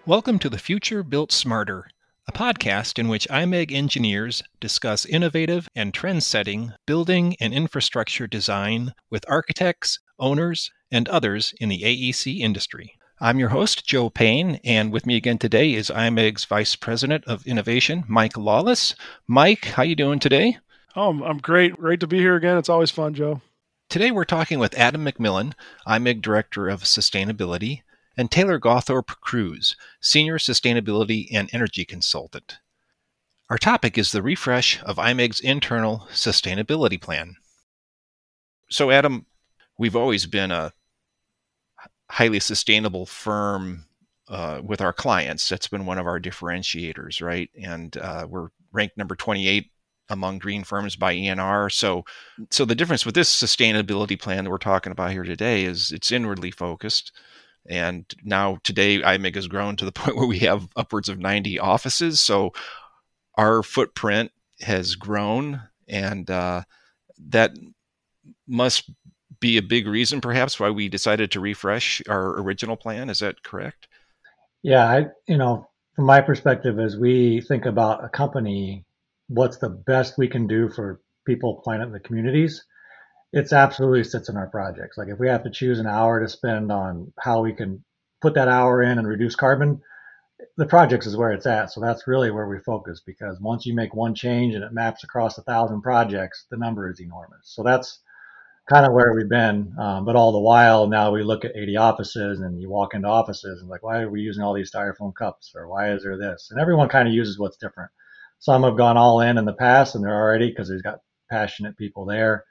Welcome to The Future Built Smarter, a podcast in which IMEG engineers discuss innovative and trend-setting building and infrastructure design with architects, owners, and others in the AEC industry. I'm your host, Joe Payne, and with me again today is IMEG's Vice President of Innovation, Mike Lawless. Mike, how you doing today? I'm great. Great to be here again. It's always fun, Joe. Today we're talking with Adam McMillan, IMEG Director of Sustainability, and Taylor Gawthorpe Cruz, Senior Sustainability and Energy Consultant. Our topic is the refresh of IMEG's internal sustainability plan. So, Adam, we've always been a highly sustainable firm with our clients. That's been one of our differentiators, right? And we're ranked number 28 among green firms by ENR. So the difference with this sustainability plan that we're talking about here today is it's inwardly focused. And now today, IMEG has grown to the point where we have upwards of 90 offices. So our footprint has grown, and that must be a big reason, perhaps, why we decided to refresh our original plan. Is that correct? Yeah, from my perspective, as we think about a company, what's the best we can do for people, planet, and the communities, it's absolutely sits in our projects. Like if we have to choose an hour to spend on how we can put that hour in and reduce carbon, the projects is where it's at. So that's really where we focus, because once you make one change and it maps across 1,000 projects, the number is enormous. So that's kind of where we've been. But all the while, now we look at 80 offices, and you walk into offices and like, why are we using all these styrofoam cups, or why is there this? And everyone kind of uses what's different. Some have gone all in the past, and they're already, because there's got passionate people there.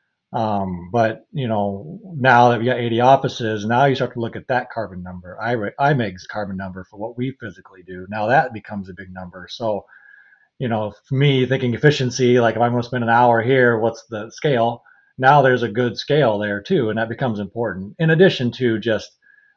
But now that we got 80 offices, now you start to look at that carbon number, IMEG's carbon number for what we physically do. Now that becomes a big number. So, for me, thinking efficiency, like if I'm going to spend an hour here, what's the scale? Now there's a good scale there too, and that becomes important. In addition to just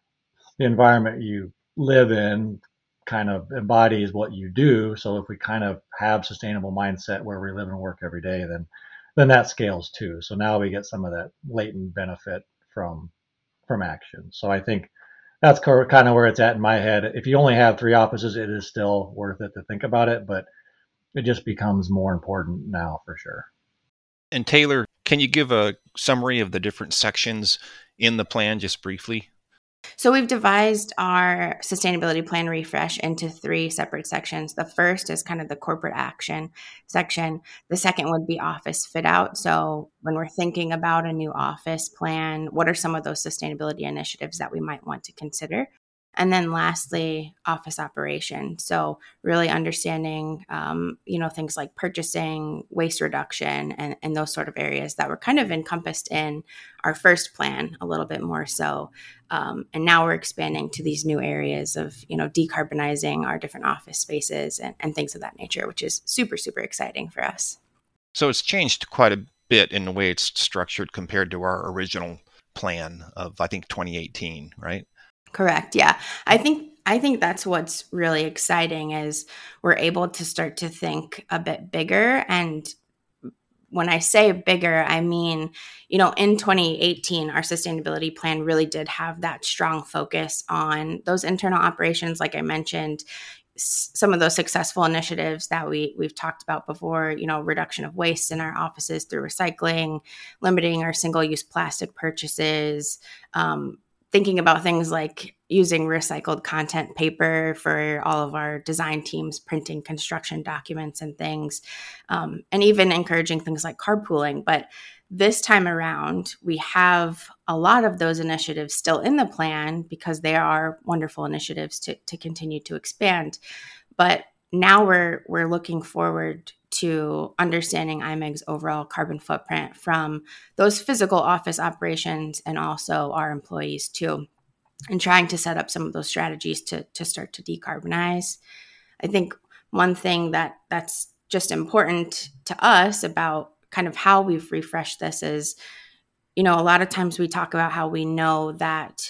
the environment you live in kind of embodies what you do. So if we kind of have sustainable mindset where we live and work every day, then that scales too. So now we get some of that latent benefit from action. So I think that's kind of where it's at in my head. If you only have 3 offices, it is still worth it to think about it, but it just becomes more important now for sure. And Taylor, can you give a summary of the different sections in the plan just briefly? So we've devised our sustainability plan refresh into 3 separate sections. The first is kind of the corporate action section. The second would be office fit out. So when we're thinking about a new office plan, what are some of those sustainability initiatives that we might want to consider? And then lastly, office operation. So really understanding, things like purchasing, waste reduction, and those sort of areas that were kind of encompassed in our first plan a little bit more so. And now we're expanding to these new areas of, decarbonizing our different office spaces and things of that nature, which is super, super exciting for us. So it's changed quite a bit in the way it's structured compared to our original plan of, I think, 2018, right? Correct. Yeah. I think that's what's really exciting is we're able to start to think a bit bigger. And when I say bigger, I mean, in 2018, our sustainability plan really did have that strong focus on those internal operations. Like I mentioned, some of those successful initiatives that we've talked about before, reduction of waste in our offices through recycling, limiting our single-use plastic purchases, thinking about things like using recycled content paper for all of our design teams, printing construction documents and things, and even encouraging things like carpooling. But this time around, we have a lot of those initiatives still in the plan because they are wonderful initiatives to continue to expand. But now we're looking forward to understanding IMEG's overall carbon footprint from those physical office operations and also our employees too, and trying to set up some of those strategies to start to decarbonize. I think one thing that's just important to us about kind of how we've refreshed this is, a lot of times we talk about how we know that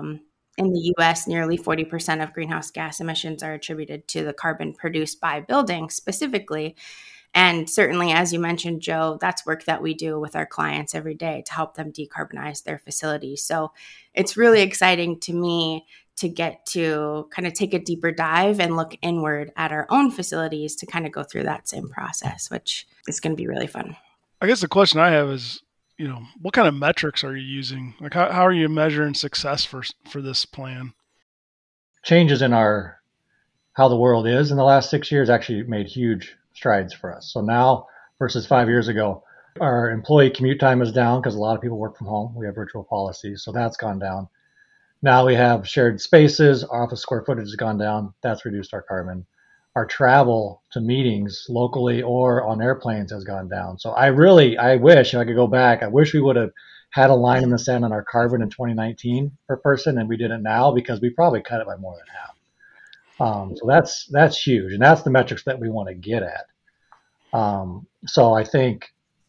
in the U.S., nearly 40% of greenhouse gas emissions are attributed to the carbon produced by buildings specifically. And certainly, as you mentioned, Joe, that's work that we do with our clients every day to help them decarbonize their facilities. So it's really exciting to me to get to kind of take a deeper dive and look inward at our own facilities to kind of go through that same process, which is going to be really fun. I guess the question I have is, what kind of metrics are you using? Like, how are you measuring success for this plan? Changes in how the world is in the last 6 years actually made huge strides for us. So now versus 5 years ago, our employee commute time is down because a lot of people work from home. We have virtual policies, so that's gone down. Now we have shared spaces. Our office square footage has gone down. That's reduced our carbon. Our travel to meetings locally or on airplanes has gone down. So I wish if I could go back, I wish we would have had a line in the sand on our carbon in 2019 per person, and we did it now because we probably cut it by more than half. So that's huge, and that's the metrics that we want to get at. So I think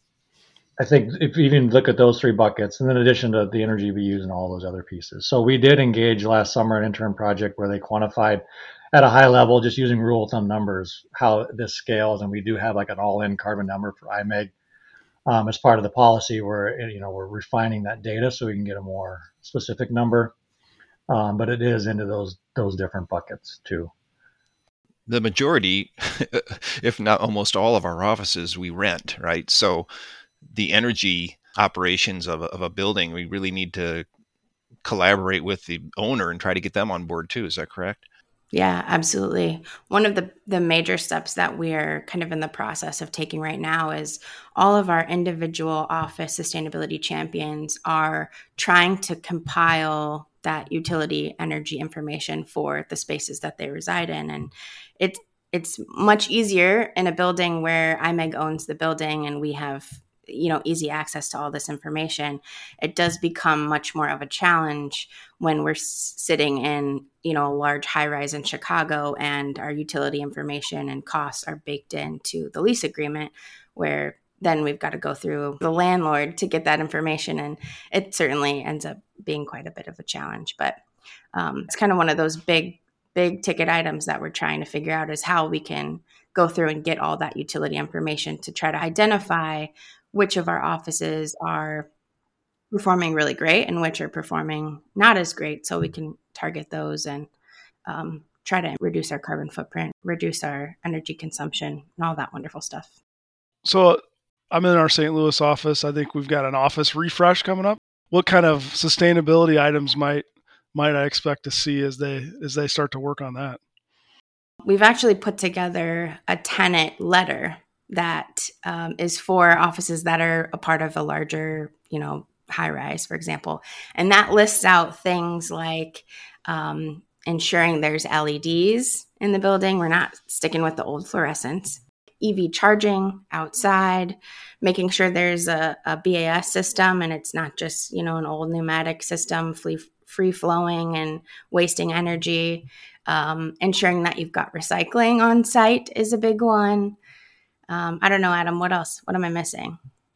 if you even look at those three buckets, and in addition to the energy we use and all those other pieces. So we did engage last summer an intern project where they quantified at a high level, just using rule of thumb numbers, how this scales. And we do have like an all-in carbon number for IMEG as part of the policy where, we're refining that data so we can get a more specific number. But it is into those different buckets too. The majority, if not almost all of our offices, we rent, right? So the energy operations of a building, we really need to collaborate with the owner and try to get them on board too. Is that correct? Yeah, absolutely. One of the major steps that we're kind of in the process of taking right now is all of our individual office sustainability champions are trying to compile that utility energy information for the spaces that they reside in. And it's much easier in a building where IMEG owns the building and we have easy access to all this information. It does become much more of a challenge when we're sitting in, a large high rise in Chicago and our utility information and costs are baked into the lease agreement, where then we've got to go through the landlord to get that information. And it certainly ends up being quite a bit of a challenge. But it's kind of one of those big ticket items that we're trying to figure out is how we can go through and get all that utility information to try to identify which of our offices are performing really great and which are performing not as great, so we can target those and try to reduce our carbon footprint, reduce our energy consumption, and all that wonderful stuff. So I'm in our St. Louis office. I think we've got an office refresh coming up. What kind of sustainability items might I expect to see as they start to work on that? We've actually put together a tenant letter that is for offices that are a part of a larger, high rise, for example. And that lists out things like ensuring there's LEDs in the building. We're not sticking with the old fluorescents. EV charging outside, making sure there's a BAS system and it's not just, an old pneumatic system, free flowing and wasting energy. Ensuring that you've got recycling on site is a big one. I don't know, Adam, what else? What am I missing?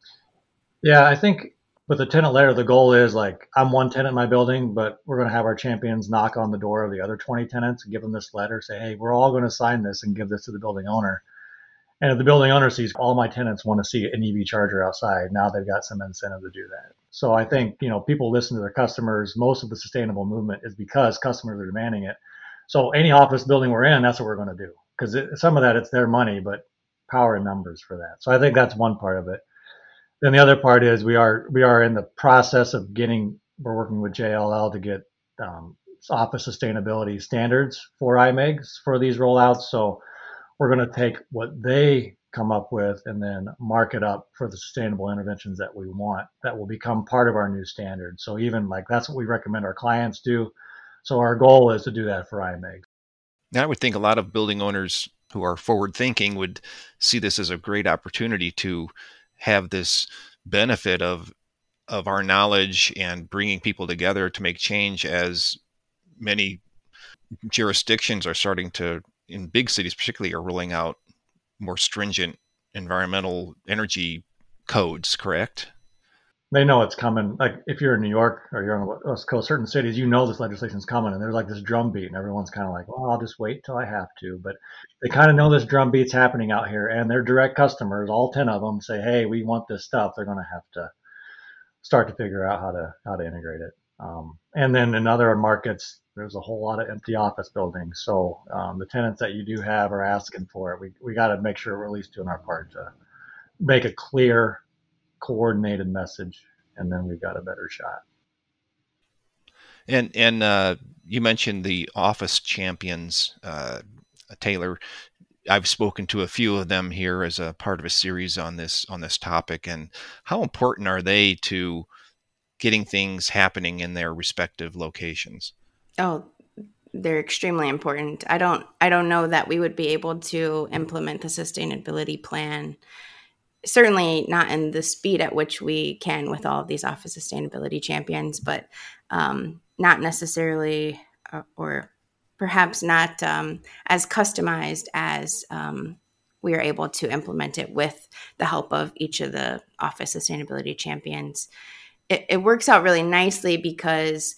Yeah, I think with the tenant letter, the goal is like, I'm one tenant in my building, but we're going to have our champions knock on the door of the other 20 tenants and give them this letter, say, hey, we're all going to sign this and give this to the building owner. And if the building owner sees all my tenants want to see an EV charger outside, now they've got some incentive to do that. So I think, people listen to their customers. Most of the sustainable movement is because customers are demanding it. So any office building we're in, that's what we're going to do. Because some of that, it's their money, but power and numbers for that. So I think that's one part of it. Then the other part is we are in the process of we're working with JLL to get office sustainability standards for IMEGs for these rollouts. So we're going to take what they come up with and then mark it up for the sustainable interventions that we want that will become part of our new standard. So even like that's what we recommend our clients do. So our goal is to do that for IMEG. Now, I would think a lot of building owners who are forward thinking would see this as a great opportunity to have this benefit of our knowledge and bringing people together to make change, as many jurisdictions are starting to, in big cities particularly, are rolling out more stringent environmental energy codes, correct? They know it's coming. Like if you're in New York or you're on the West Coast, certain cities, this legislation is coming and there's like this drumbeat and everyone's kind of like, well, I'll just wait till I have to. But they kind of know this drumbeat's happening out here and their direct customers, all 10 of them say, hey, we want this stuff. They're going to have to start to figure out how to integrate it. And then in other markets, there's a whole lot of empty office buildings. So the tenants that you do have are asking for it. We got to make sure we're at least doing our part to make a clear, coordinated message, and then we've got a better shot. And you mentioned the office champions, Taylor. I've spoken to a few of them here as a part of a series on this topic. And how important are they to getting things happening in their respective locations? Oh, they're extremely important. I don't know that we would be able to implement the sustainability plan, certainly not in the speed at which we can with all of these office sustainability champions, but not necessarily, or perhaps not as customized as we are able to implement it with the help of each of the office sustainability champions. It works out really nicely because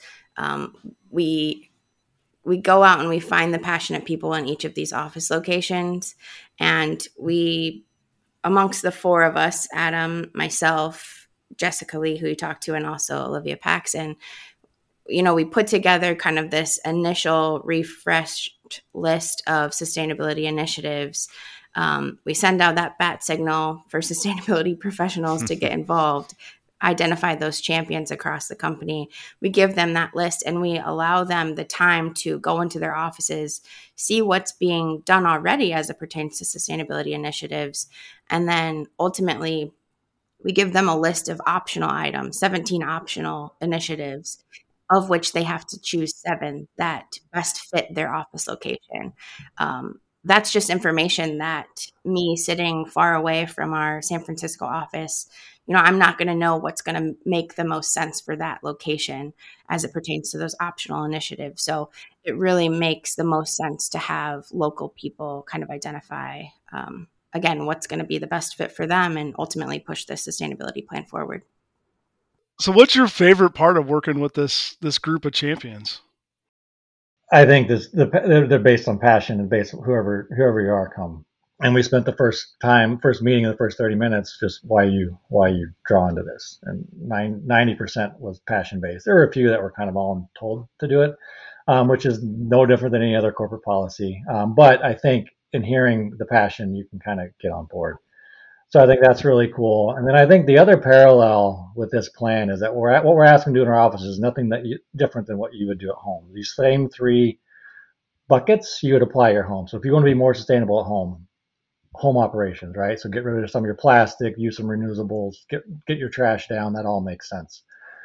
we go out and we find the passionate people in each of these office locations, and we, amongst the four of us, Adam, myself, Jessica Lee, who you talked to, and also Olivia Paxson, we put together kind of this initial refreshed list of sustainability initiatives. We send out that bat signal for sustainability professionals to get involved, identify those champions across the company. We give them that list and we allow them the time to go into their offices, see what's being done already as it pertains to sustainability initiatives. And then ultimately, we give them a list of optional items, 17 optional initiatives, of which they have to choose 7 that best fit their office location. That's just information that me sitting far away from our San Francisco office, I'm not going to know what's going to make the most sense for that location as it pertains to those optional initiatives. So it really makes the most sense to have local people kind of identify, again, what's going to be the best fit for them and ultimately push the sustainability plan forward. So what's your favorite part of working with this group of champions? I think they're based on passion and based on whoever you are come. And we spent the first meeting in the first 30 minutes, just why you drawn to this. And 90% was passion based. There were a few that were kind of all told to do it, which is no different than any other corporate policy. But I think in hearing the passion, you can kind of get on board. So I think that's really cool. And then I think the other parallel with this plan is that what we're asking to do in our office is nothing different than what you would do at home. These same 3 buckets you would apply at your home. So if you want to be more sustainable at home operations, right? So get rid of some of your plastic, use some renewables, get your trash down. That all makes sense.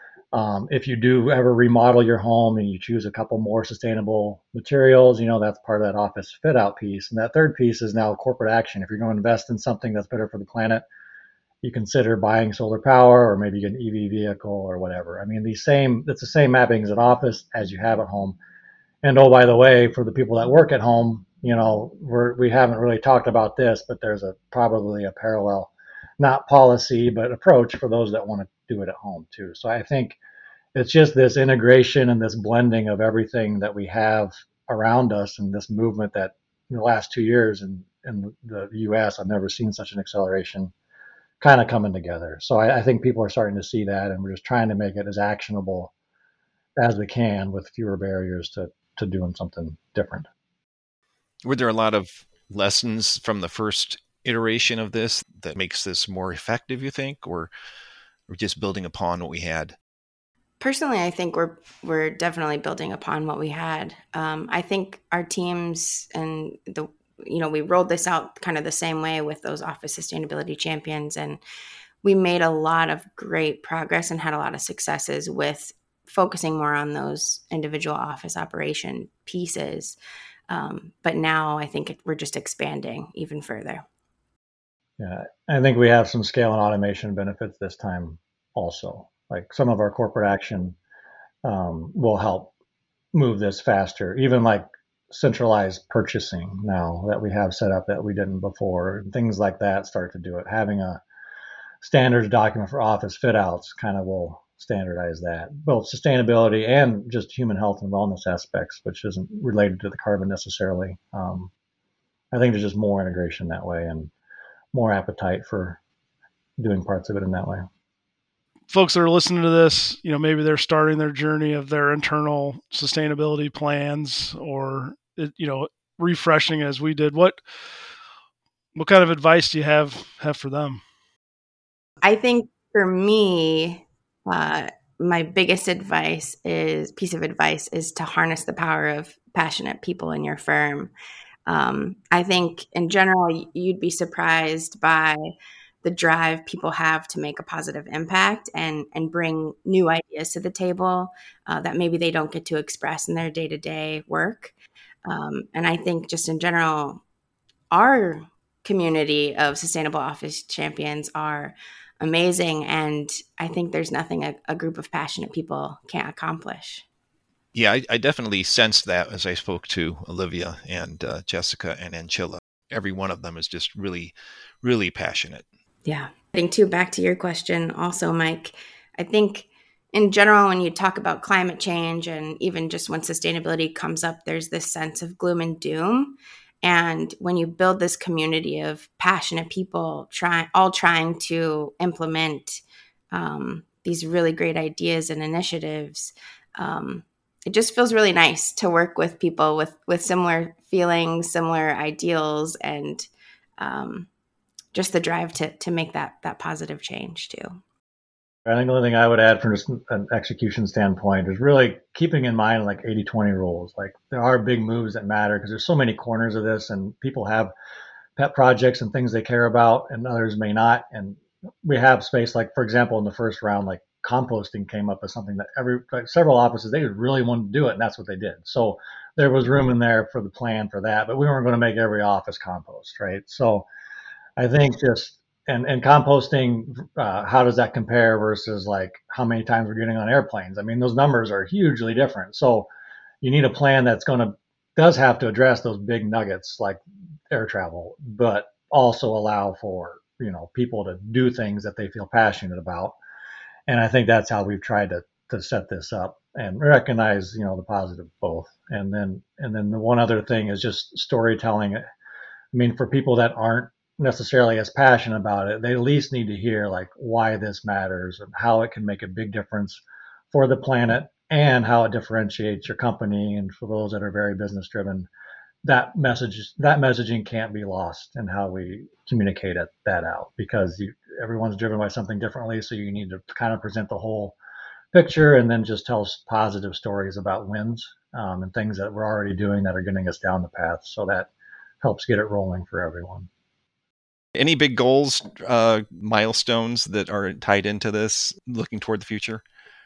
If you do ever remodel your home and you choose a couple more sustainable materials, that's part of that office fit out piece. And that third piece is now corporate action. If you're going to invest in something that's better for the planet, you consider buying solar power or maybe get an EV vehicle or whatever. I mean, it's the same mappings at office as you have at home. And oh, by the way, for the people that work at home, we haven't really talked about this, but there's probably a parallel, not policy, but approach for those that want to do it at home too. So I think it's just this integration and this blending of everything that we have around us and this movement that in the last 2 years in the US, I've never seen such an acceleration kind of coming together. So I think people are starting to see that, and we're just trying to make it as actionable as we can with fewer barriers to doing something different. Were there a lot of lessons from the first iteration of this that makes this more effective, you think, or just building upon what we had? Personally, I think we're definitely building upon what we had. I think our teams and we rolled this out kind of the same way with those office sustainability champions, and we made a lot of great progress and had a lot of successes with focusing more on those individual office operation pieces. But now I think we're just expanding even further. Yeah, I think we have some scale and automation benefits this time also. Like some of our corporate action will help move this faster, even like centralized purchasing now that we have set up that we didn't before, and things like that start to do it. Having a standards document for office fit outs kind of will standardize that, both sustainability and just human health and wellness aspects, which isn't related to the carbon necessarily. I think there's just more integration that way and more appetite for doing parts of it in that way. folks that are listening to this, maybe they're starting their journey of their internal sustainability plans, or refreshing as we did. What kind of advice do you have for them? I think for me, my biggest piece of advice is to harness the power of passionate people in your firm. I think in general, you'd be surprised by the drive people have to make a positive impact and bring new ideas to the table that maybe they don't get to express in their day-to-day work. And I think just in general, our community of sustainable office champions are amazing. And I think there's nothing a group of passionate people can't accomplish. Yeah, I definitely sensed that as I spoke to Olivia and Jessica and Anchilla. Every one of them is just really, really passionate. Yeah. Getting back to your question also, Mike, I think in general, when you talk about climate change and even just when sustainability comes up, there's this sense of gloom and doom. And when you build this community of passionate people trying to implement these really great ideas and initiatives, it just feels really nice to work with people with similar feelings, similar ideals, and just the drive to make that positive change too. I think the only thing I would add from just an execution standpoint is really keeping in mind like 80-20 rules. Like there are big moves that matter because there's so many corners of this, and people have pet projects and things they care about and others may not. And we have space, like for example, in the first round, like composting came up as something that several offices, they really wanted to do it, and that's what they did. So there was room in there for the plan for that, but we weren't going to make every office compost, right? So I think just and composting, how does that compare versus like how many times we're getting on airplanes? I mean, those numbers are hugely different. So you need a plan that's does have to address those big nuggets like air travel, but also allow for, people to do things that they feel passionate about. And I think that's how we've tried to set this up and recognize, the positive both. And then the one other thing is just storytelling. I mean, for people that aren't necessarily as passionate about it, they at least need to hear like why this matters and how it can make a big difference for the planet and how it differentiates your company. And for those that are very business driven, that messaging can't be lost in how we communicate that out, because everyone's driven by something differently. So you need to kind of present the whole picture and then just tell positive stories about wins and things that we're already doing that are getting us down the path. So that helps get it rolling for everyone. Any big goals, milestones that are tied into this, looking toward the future?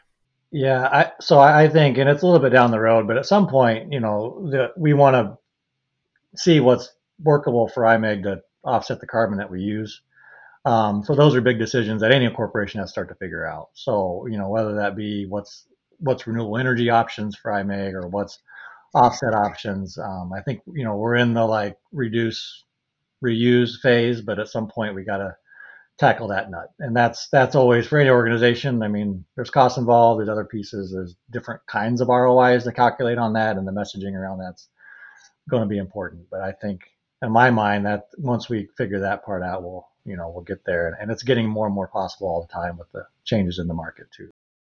Yeah, I think, and it's a little bit down the road, but at some point, we want to see what's workable for IMEG to offset the carbon that we use. So those are big decisions that any corporation has to start to figure out. So, whether that be what's renewable energy options for IMEG or what's offset options. I think, we're in the like reduce, reuse phase, but at some point we got to tackle that nut. And that's always for any organization. I mean, there's costs involved, there's other pieces, there's different kinds of ROIs to calculate on that, and the messaging around that's going to be important. But I think in my mind that once we figure that part out, we'll get there. And it's getting more and more possible all the time with the changes in the market too.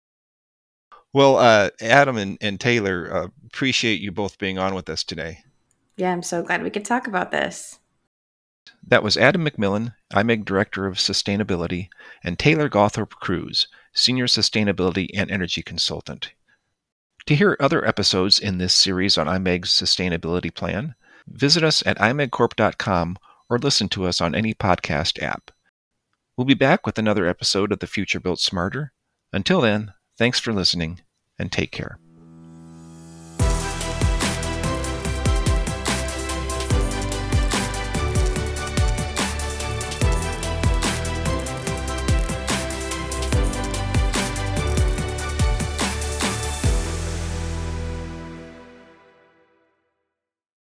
Well, Adam and Taylor, appreciate you both being on with us today. Yeah, I'm so glad we could talk about this. That was Adam McMillan, IMEG Director of Sustainability, and Taylor Gawthorpe Cruz, Senior Sustainability and Energy Consultant. To hear other episodes in this series on IMEG's sustainability plan, visit us at imegcorp.com or listen to us on any podcast app. We'll be back with another episode of The Future Built Smarter. Until then, thanks for listening and take care.